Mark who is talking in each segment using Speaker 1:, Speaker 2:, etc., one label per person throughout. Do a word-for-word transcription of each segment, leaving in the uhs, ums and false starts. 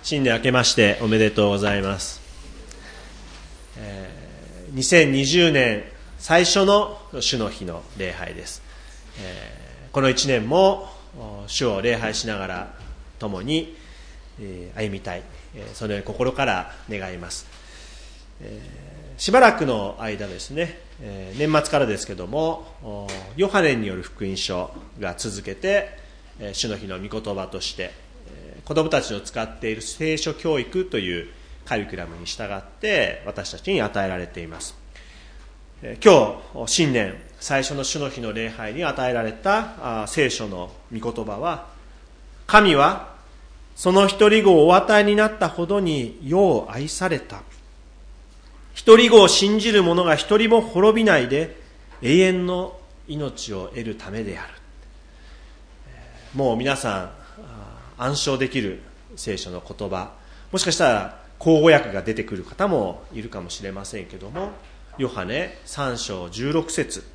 Speaker 1: 新年明けましておめでとうございます。えー、にせんにじゅうねん最初の主の日の礼拝です。えー、このいちねんも主を礼拝しながら共に、えー、歩みたい、えー、そのように心から願います。えー、しばらくの間ですね、えー、年末からですけどもヨハネによる福音書が続けて、えー、主の日の御言葉として子どもたちの使っている聖書教育というカリキュラムに従って私たちに与えられています。今日新年最初の主の日の礼拝に与えられた聖書の御言葉は、神はその一人子をお与えになったほどに世を愛された。一人子を信じる者が一人も滅びないで永遠の命を得るためである。もう皆さん暗唱できる聖書の言葉、もしかしたら口語訳が出てくる方もいるかもしれませんけども、ヨハネさん章じゅうろく節、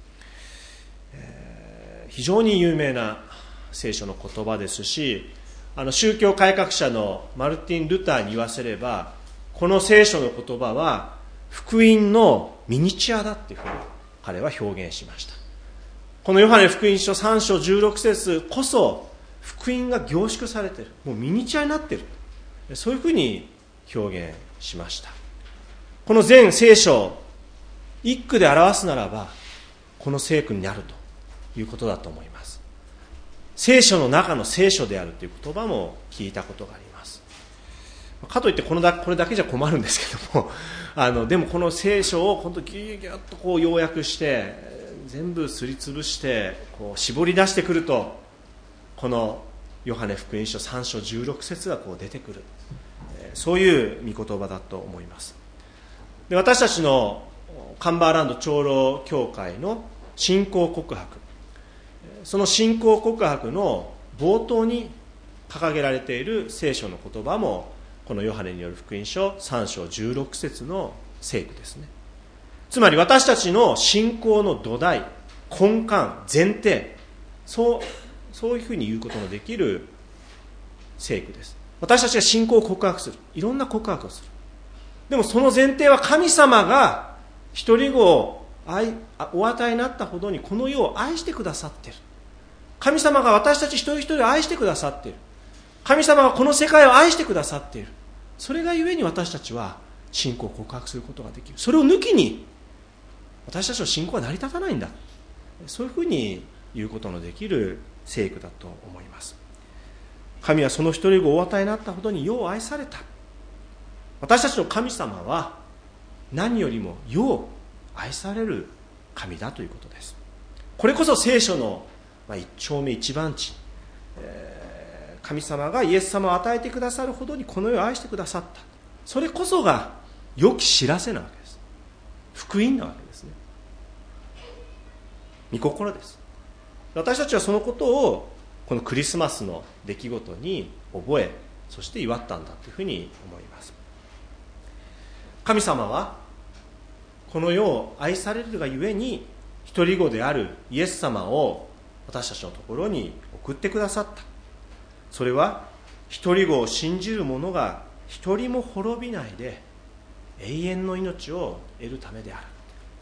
Speaker 1: えー、非常に有名な聖書の言葉ですし、あの宗教改革者のマルティン・ルターに言わせれば、この聖書の言葉は福音のミニチュアだっていうふうに彼は表現しました。このヨハネ福音書さん章じゅうろく節こそ福音が凝縮されている、もうミニチュアになっている、そういうふうに表現しました。この全聖書一句で表すならばこの聖句になるということだと思います。聖書の中の聖書であるという言葉も聞いたことがあります。かといってこのだこれだけじゃ困るんですけども、あのでもこの聖書を本当ギュギュッとこう要約して全部すりつぶしてこう絞り出してくると、このヨハネ福音書さん章じゅうろく節がこう出てくる、そういう御言葉だと思います。で、私たちのカンバーランド長老教会の信仰告白、その信仰告白の冒頭に掲げられている聖書の言葉もこのヨハネによる福音書さん章じゅうろく節の聖句ですね。つまり私たちの信仰の土台、根幹、前提、そうそういうふうに言うことのできる聖句です。私たちが信仰を告白する、いろんな告白をする。でもその前提は神様が一人子を愛お与えになったほどにこの世を愛してくださっている。神様が私たち一人一人を愛してくださっている。神様がこの世界を愛してくださっている。それがゆえに私たちは信仰を告白することができる。それを抜きに私たちの信仰は成り立たないんだ、そういうふうに言うことのできる聖句だと思います。神はその一人子をお与えになったほどに世を愛された。私たちの神様は何よりも世を愛される神だということです。これこそ聖書の一丁目一番地、えー、神様がイエス様を与えてくださるほどにこの世を愛してくださった、それこそが良き知らせなわけです。福音なわけですね。御心です。私たちはそのことをこのクリスマスの出来事に覚え、そして祝ったんだというふうに思います。神様はこの世を愛されるがゆえに一人子であるイエス様を私たちのところに送ってくださった。それは一人子を信じる者が一人も滅びないで永遠の命を得るためである。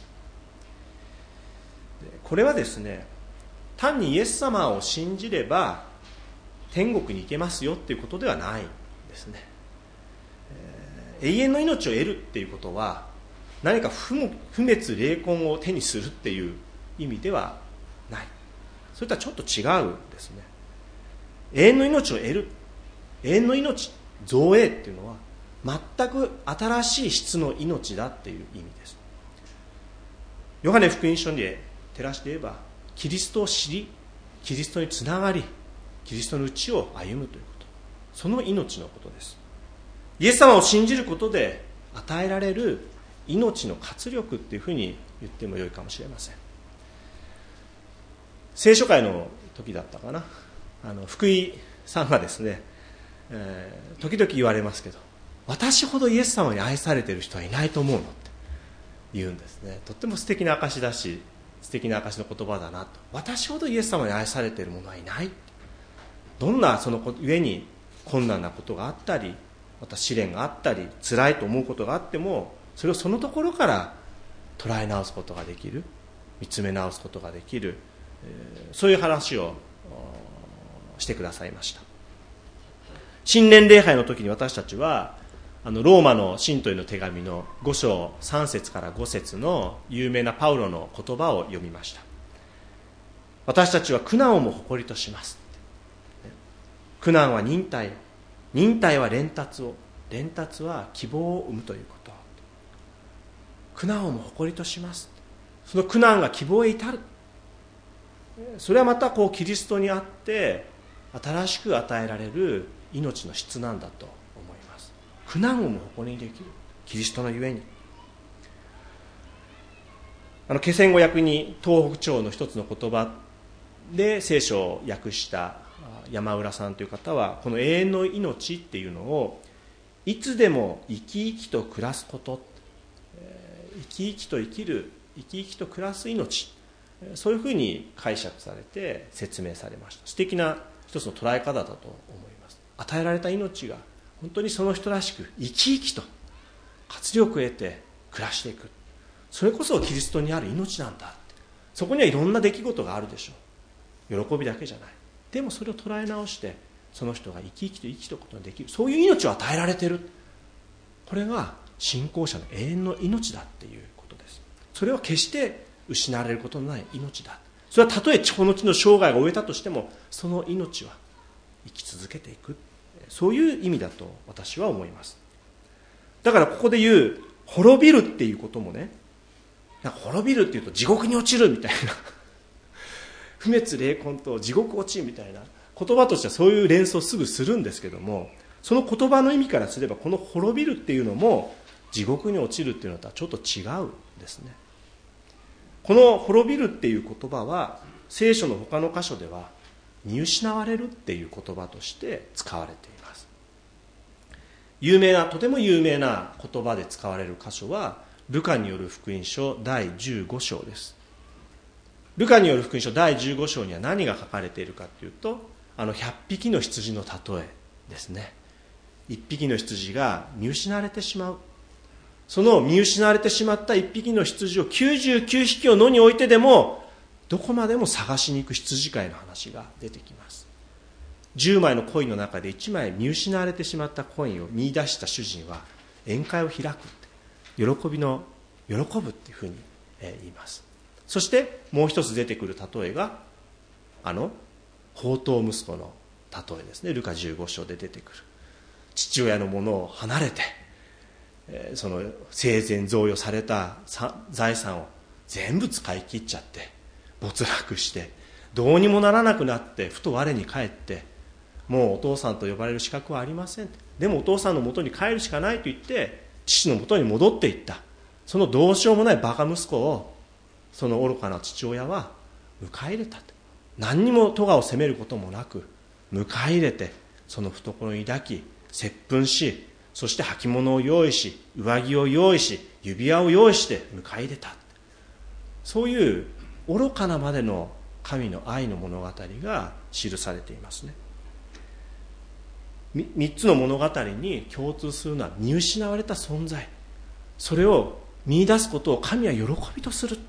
Speaker 1: これはですね、単にイエス様を信じれば天国に行けますよっていうことではないんですね。えー、永遠の命を得るっていうことは何か不滅霊魂を手にするっていう意味ではない。それとはちょっと違うんですね。永遠の命を得る、永遠の命、造営っていうのは全く新しい質の命だっていう意味です。ヨハネ福音書に照らして言えば、キリストを知り、キリストにつながり、キリストの内を歩むということ、その命のことです。イエス様を信じることで与えられる命の活力っていうふうに言ってもよいかもしれません。聖書会の時だったかな、あの福井さんがですね、えー、時々言われますけど、私ほどイエス様に愛されている人はいないと思うのって言うんですね。とっても素敵な証だし、素敵な証の言葉だなと。私ほどイエス様に愛されている者はいない。どんなその上に困難なことがあったり、 また試練があったり辛いと思うことがあっても、それをそのところから捉え直すことができる、見つめ直すことができる、えー、そういう話をしてくださいました。新年礼拝の時に私たちはあのローマの信徒への手紙のご章さん節からご節の有名なパウロの言葉を読みました。私たちは苦難をも誇りとします。苦難は忍耐を、忍耐は連達を、連達は希望を生むということ。苦難をも誇りとします。その苦難が希望へ至る、それはまたこうキリストにあって新しく与えられる命の質なんだと思います。苦難をも誇りにできるキリストのゆえに。あの気仙語訳に東北朝の一つの言葉で聖書を訳した山浦さんという方は、この永遠の命っていうのをいつでも生き生きと暮らすこと、生き生きと生きる、生き生きと暮らす命、そういうふうに解釈されて説明されました。素敵な一つの捉え方だと思います。与えられた命が本当にその人らしく生き生きと活力を得て暮らしていく、それこそキリストにある命なんだ。そこにはいろんな出来事があるでしょう。喜びだけじゃない。でもそれを捉え直してその人が生き生きと生きることができる、そういう命を与えられている、これが信仰者の永遠の命だっていうことです。それは決して失われることのない命だ。それはたとえこの地の生涯が終えたとしても、その命は生き続けていく、そういう意味だと私は思います。だからここで言う滅びるっていうこともね、なんか滅びるっていうと地獄に落ちるみたいな不滅霊魂と地獄落ちみたいな言葉としてはそういう連想をすぐするんですけども、その言葉の意味からすればこの滅びるっていうのも地獄に落ちるっていうのとはちょっと違うんですね。この滅びるっていう言葉は聖書の他の箇所では見失われるっていう言葉として使われています。有名な、とても有名な言葉で使われる箇所はルカによる福音書だいじゅうご章です。ルカによる福音書だいじゅうご章には何が書かれているかというと、あのひゃっぴきの羊の例えですね。いっぴきの羊が見失われてしまう、その見失われてしまったいっぴきの羊をきゅうじゅうきゅうひきを野に置いてでもどこまでも探しに行く羊飼いの話が出てきます。じゅうまいのコインの中でいちまい見失われてしまったコインを見出した主人は宴会を開くって、喜びの喜ぶっていうふうに言います。そしてもう一つ出てくる例えがあの放蕩息子の例えですね。ルカじゅうご章で出てくる、父親のものを離れてその生前贈与された財産を全部使い切っちゃって没落してどうにもならなくなって、ふと我に返って、もうお父さんと呼ばれる資格はありません、でもお父さんの元に帰るしかないと言って父の元に戻っていった、そのどうしようもないバカ息子をその愚かな父親は迎え入れた。何にも咎を責めることもなく迎え入れて、その懐に抱き接吻し、そして履物を用意し、上着を用意し、指輪を用意して迎え入れた。そういう愚かなまでの神の愛の物語が記されていますね。三つの物語に共通するのは見失われた存在、それを見出すことを神は喜びとする。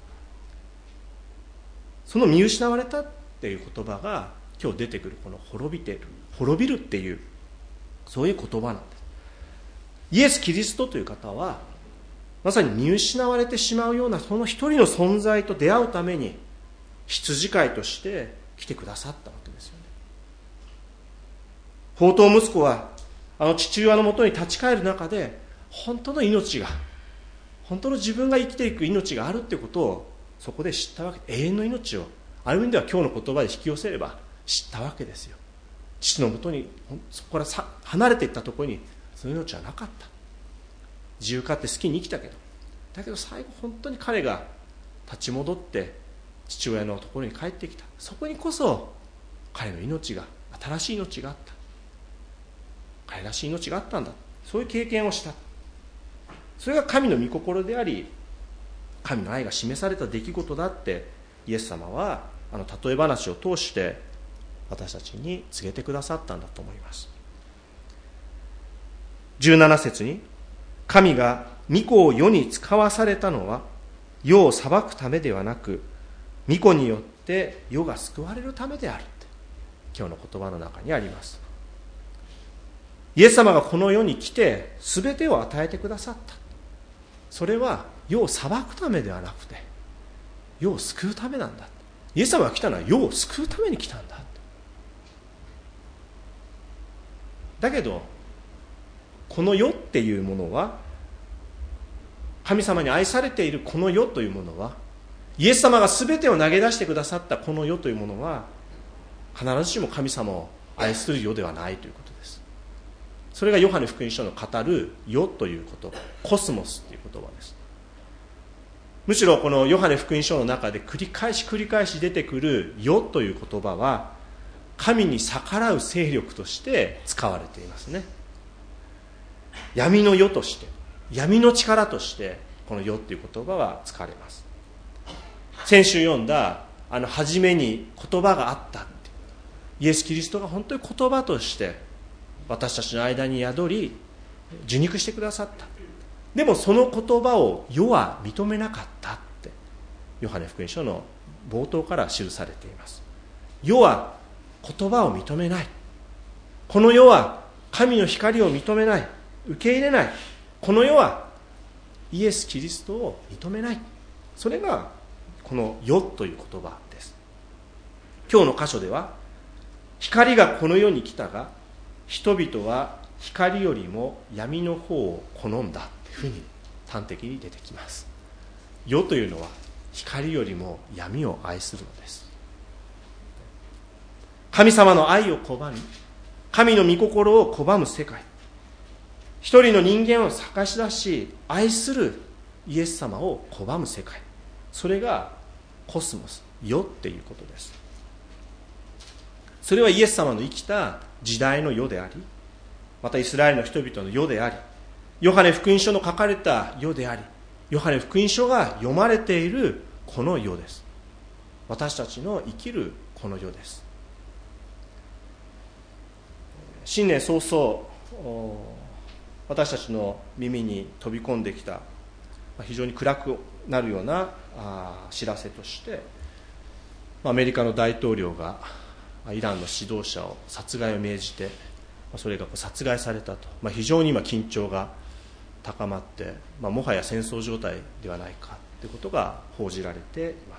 Speaker 1: その見失われたっていう言葉が今日出てくるこの滅びてる、滅びるっていう、そういう言葉なんです。イエス・キリストという方はまさに見失われてしまうようなその一人の存在と出会うために羊飼いとして来てくださったわけですよね。放蕩息子はあの父親のもとに立ち返る中で本当の命が、本当の自分が生きていく命があるってことをそこで知ったわけ。永遠の命をある意味では今日の言葉で引き寄せれば知ったわけですよ。父のもとにそこからさ離れていったところにその命はなかった。自由勝手好きに生きたけど、だけど最後本当に彼が立ち戻って父親のところに帰ってきた。そこにこそ彼の命が、新しい命があった、彼らしい命があったんだ、そういう経験をした。それが神の御心であり、神の愛が示された出来事だってイエス様はあの例え話を通して私たちに告げてくださったんだと思います。 じゅうなな節に、神が御子を世に使わされたのは世を裁くためではなく、御子によって世が救われるためであるって、今日の言葉の中にあります。イエス様がこの世に来て全てを与えてくださった。それは世を裁くためではなくて、世を救うためなんだ。イエス様が来たのは世を救うために来たんだ。だけどこの世っていうものは、神様に愛されているこの世というものは、イエス様が全てを投げ出してくださったこの世というものは、必ずしも神様を愛する世ではないということです。それがヨハネ福音書の語る世という言葉、コスモスという言葉です。むしろこのヨハネ福音書の中で繰り返し繰り返し出てくる世という言葉は、神に逆らう勢力として使われていますね。闇の世として、闇の力としてこの世という言葉は使われます。先週読んだあの初めに言葉があったって、イエス・キリストが本当に言葉として私たちの間に宿り受肉してくださった。でもその言葉を世は認めなかったってヨハネ福音書の冒頭から記されています。世は言葉を認めない。この世は神の光を認めない、受け入れない。この世はイエス・キリストを認めない。それがこの世という言葉です。今日の箇所では、光がこの世に来たが人々は光よりも闇の方を好んだというふうに端的に出てきます。世というのは光よりも闇を愛するのです。神様の愛を拒み、神の御心を拒む世界、一人の人間を探し出し愛するイエス様を拒む世界、それがコスモス、世っていうことです。それはイエス様の生きた時代の世であり、またイスラエルの人々の世であり、ヨハネ福音書の書かれた世であり、ヨハネ福音書が読まれているこの世です。私たちの生きるこの世です。新年早々、私たちの耳に飛び込んできた非常に暗くなるような知らせとして、アメリカの大統領がイランの指導者を殺害を命じて、それが殺害されたと、まあ、非常に今緊張が高まって、まあ、もはや戦争状態ではないかということが報じられています。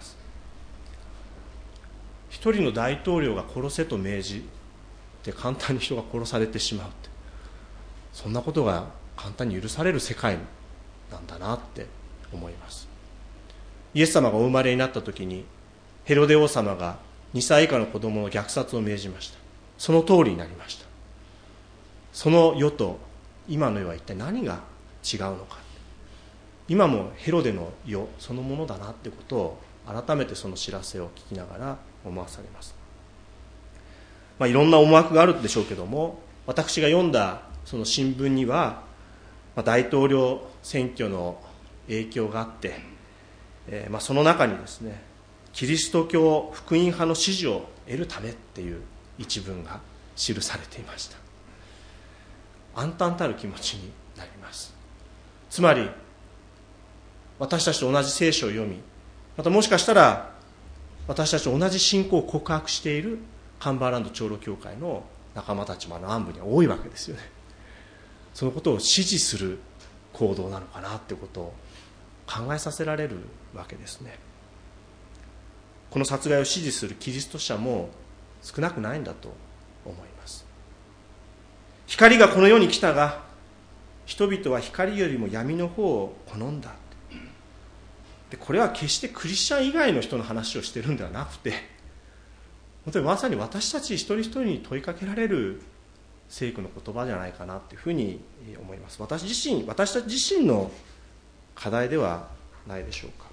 Speaker 1: 一人の大統領が殺せと命じて簡単に人が殺されてしまうって、そんなことが簡単に許される世界なんだなって思います。イエス様がお生まれになった時にヘロデ王様がにさい以下の子供の虐殺を命じました。その通りになりました。その世と今の世は一体何が違うのか。今もヘロデの世そのものだなってことを改めてその知らせを聞きながら思わされます。まあ、いろんな思惑があるでしょうけども、私が読んだその新聞には、まあ、大統領選挙の影響があって、えーまあ、その中にですね、キリスト教福音派の支持を得るためっていう一文が記されていました。暗淡たる気持ちになります。つまり私たちと同じ聖書を読み、またもしかしたら私たちと同じ信仰を告白しているカンバーランド長老教会の仲間たちも南部には多いわけですよね。そのことを支持する行動なのかなってことを考えさせられるわけですね。この殺害を支持するキリスト者も少なくないんだと思います。光がこの世に来たが人々は光よりも闇の方を好んだ。でこれは決してクリスチャン以外の人の話をしているんではなくて、本当にまさに私たち一人一人に問いかけられる聖句の言葉じゃないかなというふうに思います。私自身、私たち自身の課題ではないでしょうか。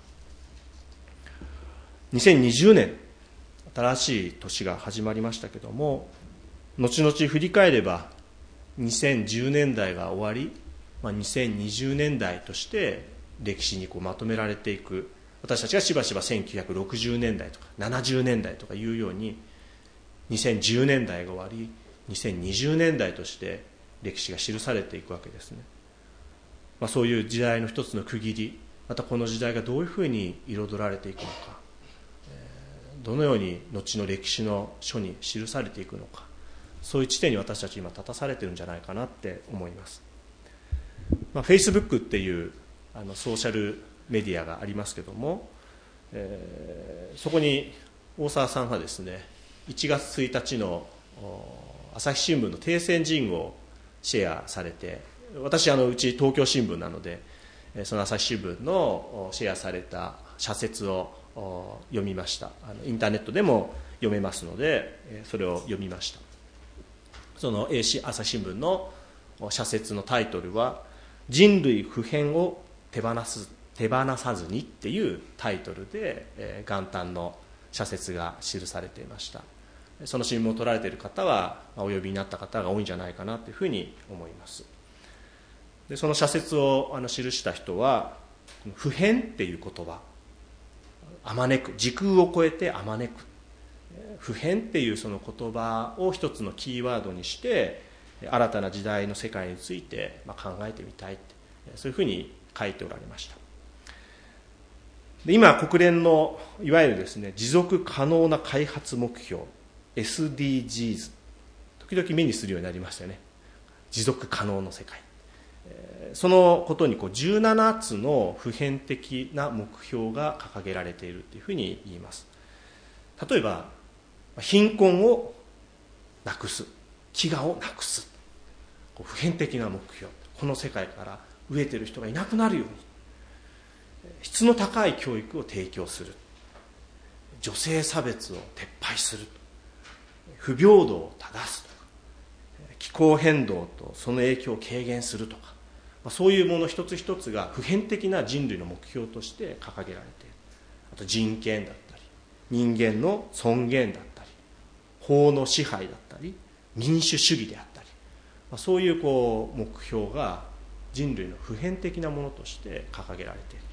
Speaker 1: にせんにじゅうねん、新しい年が始まりましたけども、後々振り返ればにせんじゅうねんだいが終わり、まあ、にせんにじゅうねんだいとして歴史にこうまとめられていく。私たちがしばしばせんきゅうひゃくろくじゅうねんだいとかななじゅうねんだいとかいうように、にせんじゅうねんだいが終わりにせんにじゅうねんだいとして歴史が記されていくわけですね。まあ、そういう時代の一つの区切り、またこの時代がどういうふうに彩られていくのか、どのように後の歴史の書に記されていくのか、そういう地点に私たち今立たされてるんじゃないかなって思います。まあ、Facebook っていうあのソーシャルメディアがありますけども、えー、そこに大沢さんがですね、いちがつついたちの朝日新聞の定選人をシェアされて、私あのうち東京新聞なので、その朝日新聞のシェアされた社説を読みました。あのインターネットでも読めますので、それを読みました。その朝日新聞の社説のタイトルは人類普遍を手放す手放さずにっていうタイトルで、えー、元旦の社説が記されていました。その新聞を取られている方はお呼びになった方が多いんじゃないかなというふうに思います。でその社説をあの記した人は、普遍っていう言葉、あまねく、時空を超えてあまねく、普遍っていうその言葉を一つのキーワードにして新たな時代の世界について考えてみたいって、そういうふうに書いておられました。で今国連のいわゆるですね、持続可能な開発目標 エスディージーズ、 時々目にするようになりましたよね。持続可能の世界、そのことにこうじゅうななつの普遍的な目標が掲げられているというふうに言います。例えば貧困をなくす、飢餓をなくす、普遍的な目標、この世界から飢えている人がいなくなるように質の高い教育を提供する、女性差別を撤廃する、不平等を正すとか、気候変動とその影響を軽減するとか、そういうもの一つ一つが普遍的な人類の目標として掲げられている。あと人権だったり、人間の尊厳だったり、法の支配だったり、民主主義であったり、そういうこう目標が人類の普遍的なものとして掲げられている。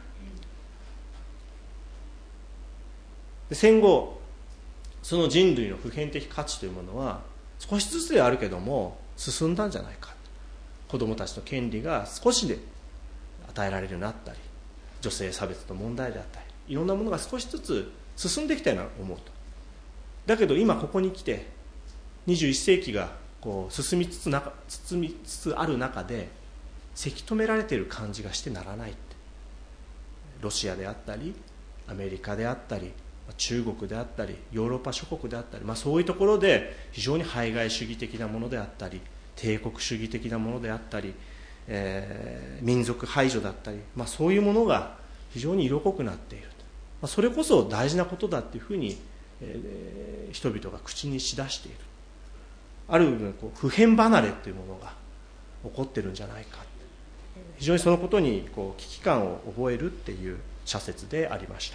Speaker 1: で戦後その人類の普遍的価値というものは少しずつであるけども進んだんじゃないか。子どもたちの権利が少しで与えられるようになったり、女性差別の問題であったり、いろんなものが少しずつ進んできたような思うと。だけど今ここに来てにじゅういっせいきがこう進みつつな進みつつある中でせき止められている感じがしてならないって。ロシアであったりアメリカであったり中国であったりヨーロッパ諸国であったり、まあ、そういうところで非常に排外主義的なものであったり帝国主義的なものであったり、えー、民族排除だったり、まあ、そういうものが非常に色濃くなっている、まあ、それこそ大事なことだっていうふうに、えー、人々が口にしだしている。ある部分こう普遍離れというものが起こってるんじゃないか、非常にそのことにこう危機感を覚えるっていう社説でありました。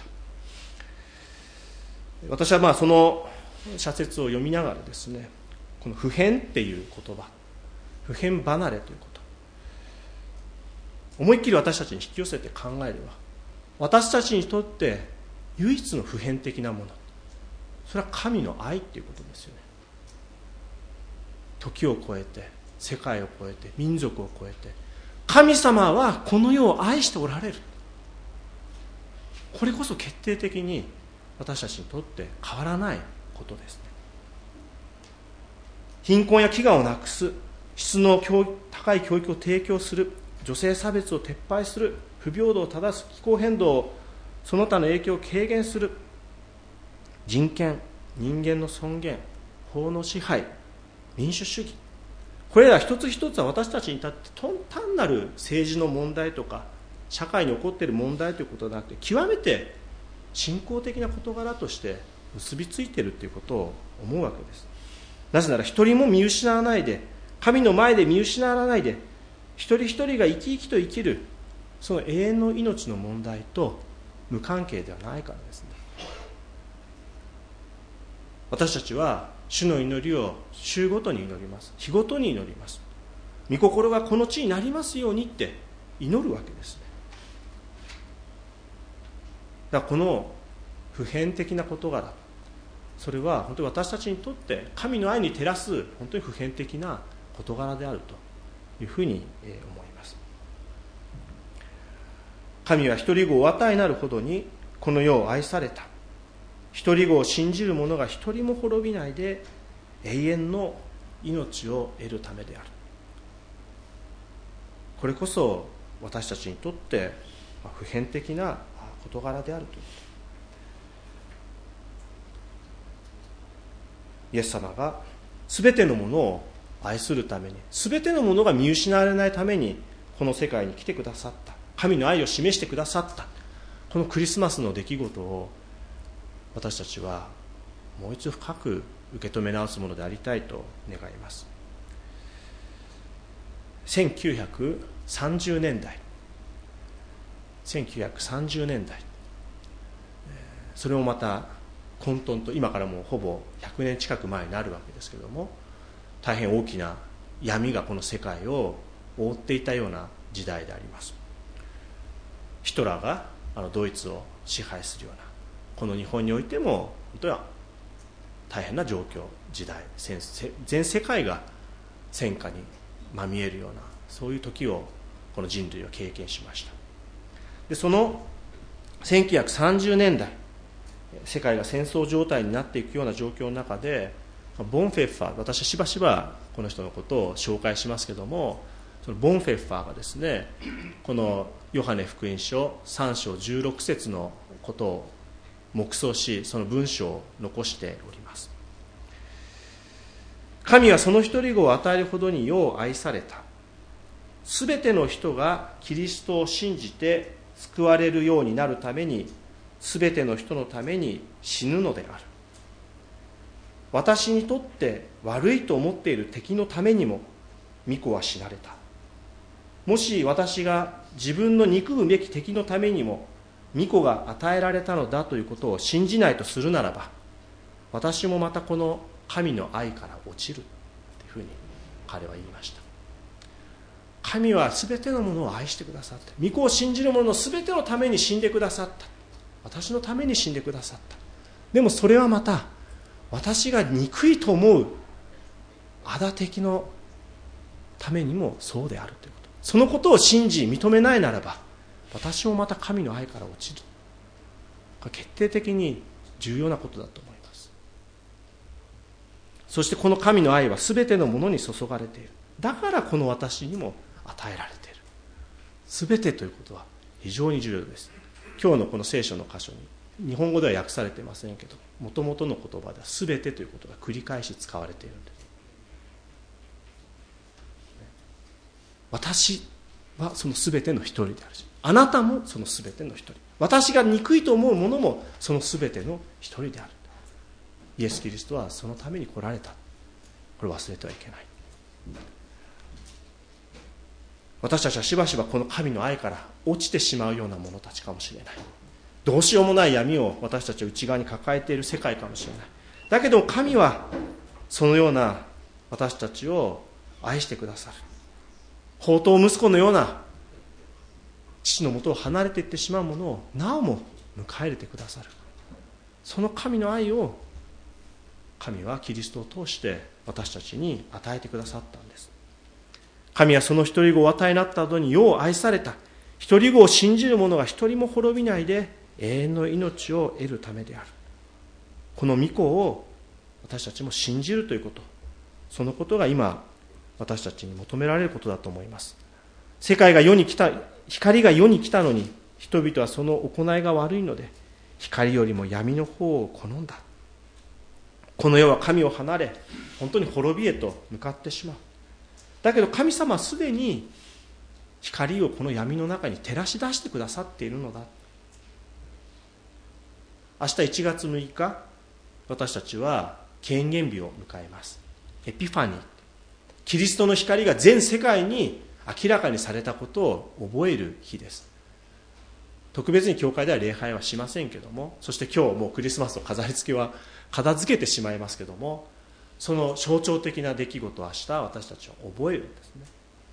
Speaker 1: 私はまあその社説を読みながらですね、この普遍っていう言葉、普遍離れということ、思いっきり私たちに引き寄せて考えれば、私たちにとって唯一の普遍的なもの、それは神の愛っていうことですよね。時を超えて、世界を超えて、民族を超えて、神様はこの世を愛しておられる。これこそ決定的に私たちにとって変わらないことですね。貧困や飢餓をなくす、質の高い教育を提供する、女性差別を撤廃する、不平等を正す、気候変動、その他の影響を軽減する、人権、人間の尊厳、法の支配、民主主義、これら一つ一つは私たちにとって単なる政治の問題とか社会に起こっている問題ということではなくて、極めて信仰的な事柄として結びついているということを思うわけです。なぜなら一人も見失わないで、神の前で見失わないで、一人一人が生き生きと生きるその永遠の命の問題と無関係ではないからですね。私たちは主の祈りを週ごとに祈ります。日ごとに祈ります。御心がこの地になりますようにって祈るわけですね。だからこの普遍的な事柄、それは本当に私たちにとって神の愛に照らす本当に普遍的な事柄であるというふうに思います。神は一人子をお与えなるほどにこの世を愛された。一人子を信じる者が一人も滅びないで永遠の命を得るためである。これこそ私たちにとって普遍的な事柄であるということ。イエス様がすべてのものを愛するために、すべてのものが見失われないためにこの世界に来てくださった。神の愛を示してくださった。このクリスマスの出来事を私たちはもう一度深く受け止め直すものでありたいと願います。せんきゅうひゃくさんじゅうねんだいせんきゅうひゃくさんじゅうねんだい、それもまた混沌と、今からもうほぼひゃくねん近く前になるわけですけれども、大変大きな闇がこの世界を覆っていたような時代であります。ヒトラーがあのドイツを支配するような、この日本においても本当は大変な状況、時代、全世界が戦火にまみえるような、そういう時をこの人類は経験しました。でそのせんきゅうひゃくさんじゅうねんだい、世界が戦争状態になっていくような状況の中で、ボンフェッファー、私はしばしばこの人のことを紹介しますけども、そのボンフェッファーがですね、このヨハネ福音書さん章じゅうろく節のことを黙想し、その文章を残しております。神はその一人子を与えるほどに世を愛された。すべての人がキリストを信じて救われるようになるために、すべての人のために死ぬのである。私にとって悪いと思っている敵のためにも御子は死なれた。もし私が自分の憎むべき敵のためにも御子が与えられたのだということを信じないとするならば、私もまたこの神の愛から落ちるというふうに彼は言いました。神はすべてのものを愛してくださって、御子を信じる者のすべてのために死んでくださった。私のために死んでくださった。でもそれはまた私が憎いと思う仇敵のためにもそうであるということ。そのことを信じ認めないならば、私もまた神の愛から落ちる。これ決定的に重要なことだと思います。そしてこの神の愛はすべてのものに注がれている。だからこの私にも与えられている。すべてということは非常に重要です。今日のこの聖書の箇所に日本語では訳されていませんけど、もともとの言葉ではすべてということが繰り返し使われているんです。私はそのすべての一人であるし、あなたもそのすべての一人、私が憎いと思うものもそのすべての一人である。イエス・キリストはそのために来られた。これ忘れてはいけない。私たちはしばしばこの神の愛から落ちてしまうような者たちかもしれない。どうしようもない闇を私たちは内側に抱えている世界かもしれない。だけど神はそのような私たちを愛してくださる。放蕩息子のような父のもとを離れていってしまう者をなおも迎え入れてくださる。その神の愛を神はキリストを通して私たちに与えてくださったんです。神はその一人子をお与えになった後に世を愛された。一人子を信じる者が一人も滅びないで永遠の命を得るためである。この御子を私たちも信じるということ、そのことが今私たちに求められることだと思います。世界が世に来た、光が世に来たのに人々はその行いが悪いので光よりも闇の方を好んだ。この世は神を離れ本当に滅びへと向かってしまう。だけど神様はすでに光をこの闇の中に照らし出してくださっているのだ。明日いちがつむいか、私たちは権限日を迎えます。エピファニー、キリストの光が全世界に明らかにされたことを覚える日です。特別に教会では礼拝はしませんけども、そして今日もうクリスマスの飾り付けは片付けてしまいますけども、その象徴的な出来事を明日私たちは覚えるんですね。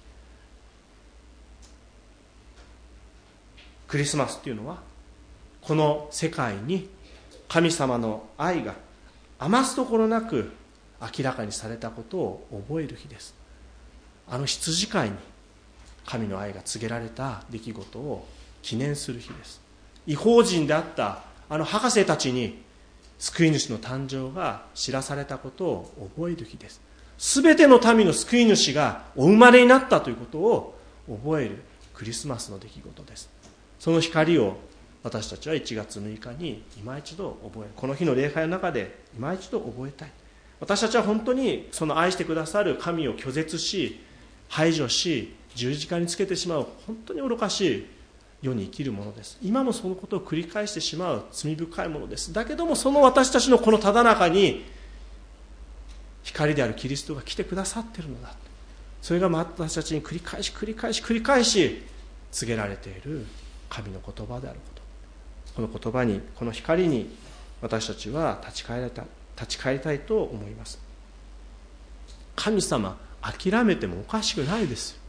Speaker 1: クリスマスっていうのはこの世界に神様の愛が余すところなく明らかにされたことを覚える日です。 あの羊飼いに神の愛が告げられた出来事を記念する日です。異邦人であったあの博士たちに救い主の誕生が知らされたことを覚える日です。すべての民の救い主がお生まれになったということを覚えるクリスマスの出来事です。その光を私たちはいちがつむいかに今一度覚える。この日の礼拝の中で今一度覚えたい。私たちは本当にその愛してくださる神を拒絶し、排除し、十字架につけてしまう本当に愚かしい世に生きるものです。今もそのことを繰り返してしまう罪深いものです。だけどもその私たちのこのただ中に光であるキリストが来てくださっているのだ。それが私たちに繰り返し繰り返し繰り返し告げられている神の言葉であること。この言葉に、この光に私たちは立ち返りたい、立ち返りたいと思います。神様諦めてもおかしくないですよ。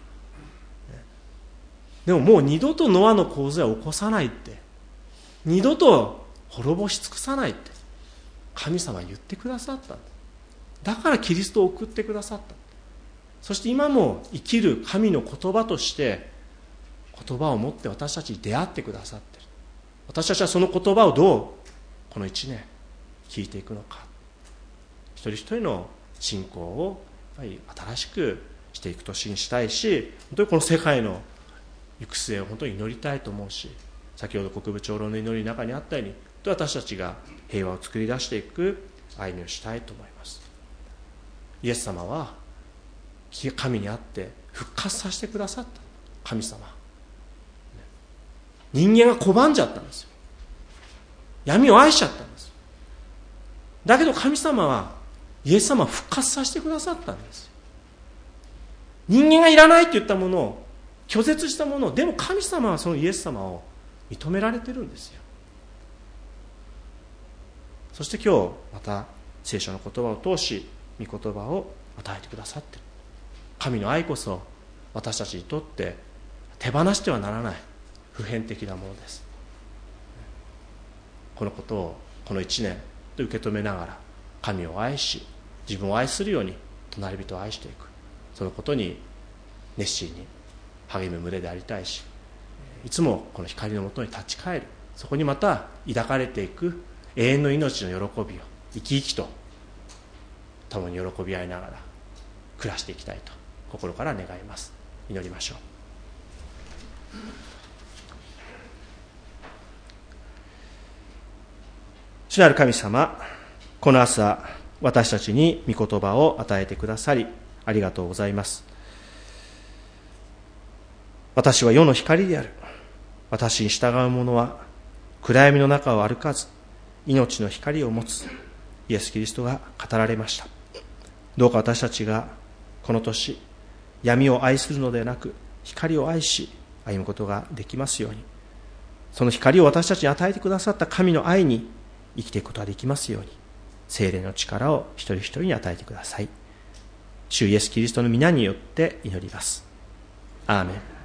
Speaker 1: でももう二度とノアの洪水は起こさないって、二度と滅ぼし尽くさないって神様は言ってくださった。だからキリストを送ってくださった。そして今も生きる神の言葉として言葉を持って私たちに出会ってくださっている。私たちはその言葉をどうこの一年聞いていくのか、一人一人の信仰をやっぱり新しくしていく年にしたいし、本当にこの世界の行く末を本当に祈りたいと思うし、先ほど国部長老の祈りの中にあったように、私たちが平和を作り出していく歩みをしたいと思います。イエス様は神にあって復活させてくださった神様。人間が拒んじゃったんですよ。闇を愛しちゃったんです。だけど神様はイエス様を復活させてくださったんです。人間がいらないと言ったものを、拒絶したものを、でも神様はそのイエス様を認められてるんですよ。そして今日また聖書の言葉を通し御言葉を与えてくださっている。神の愛こそ私たちにとって手放してはならない普遍的なものです。このことをこの一年と受け止めながら、神を愛し自分を愛するように隣人を愛していく、そのことに熱心に励む群れでありたいし、いつもこの光のもとに立ち返る、そこにまた抱かれていく永遠の命の喜びを生き生きと共に喜び合いながら暮らしていきたいと心から願います。祈りましょう。主なる神様、この朝私たちに御言葉を与えてくださりありがとうございます。私は世の光である。私に従う者は暗闇の中を歩かず命の光を持つイエス・キリストが語られました。どうか私たちがこの年闇を愛するのではなく光を愛し歩むことができますように、その光を私たちに与えてくださった神の愛に生きていくことができますように、聖霊の力を一人一人に与えてください。主イエス・キリストの皆によって祈ります。アーメン。